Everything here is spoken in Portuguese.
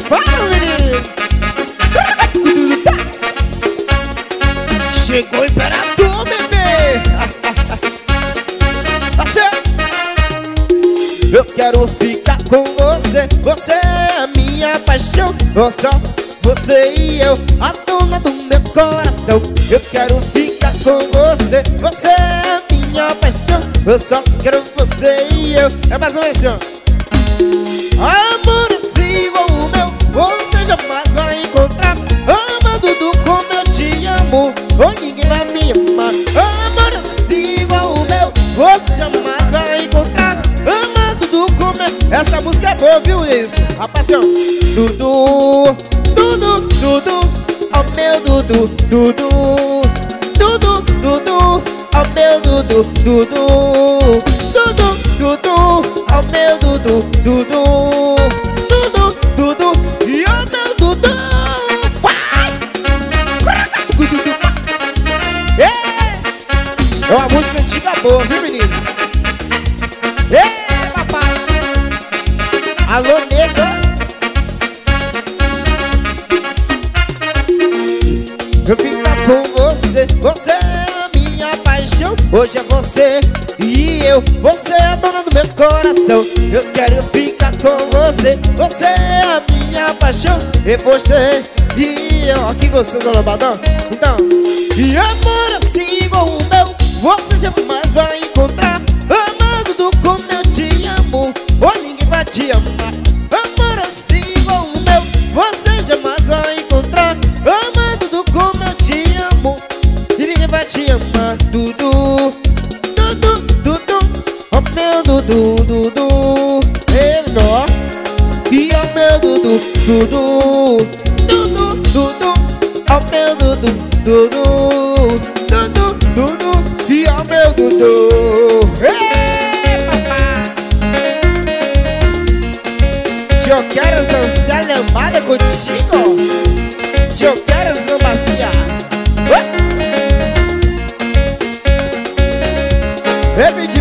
Fala, menino. Chegou o imperador, bebê. Tá certo. Eu quero ficar com você. Você é a minha paixão. Só você e eu, a dona do meu coração. Eu quero ficar com você. Você é a minha paixão. Eu só quero você e eu. É mais uma vez assim, ó. Amor assim igual o meu, você jamais vai encontrar. Ama Dudu como eu te amo, ou ninguém vai me amar. Amor assim igual o meu, você jamais vai encontrar. Ama Dudu como eu... Essa música é boa, viu isso? Rapaz, assim, ó. Dudu, Dudu, Dudu, ó meu Dudu, Dudu, Dudu, Dudu, ó meu Dudu, Dudu, Dudu, Dudu, ó meu Dudu, Dudu, Dudu, Dudu, e ó meu Dudu. Vai! É uma música antiga boa, viu, menino? Papai! Alô, nega! Eu ficar com você, você é a minha paixão. Hoje é você e eu, você é a dona do meu coração. Eu quero ficar com você, você é a minha paixão. E você e eu, aqui gostou do lambadão? Então, e amor assim igual o meu, você jamais vai encontrar. Amado do como eu te amo, ou ninguém vai te amar. Amor assim igual o meu, você jamais vai encontrar. Amado do como eu te amo, e ninguém vai te amar. Dudu, Dudu, Dudu, ó meu Dudu, Dudu, menor. E ó meu Dudu, Dudu, Dudu, Dudu, ó meu Dudu, Dudu, Dudu, Dudu, e ó meu Dudu. Eu quero dançar lambada contigo. Eu quero não maciar.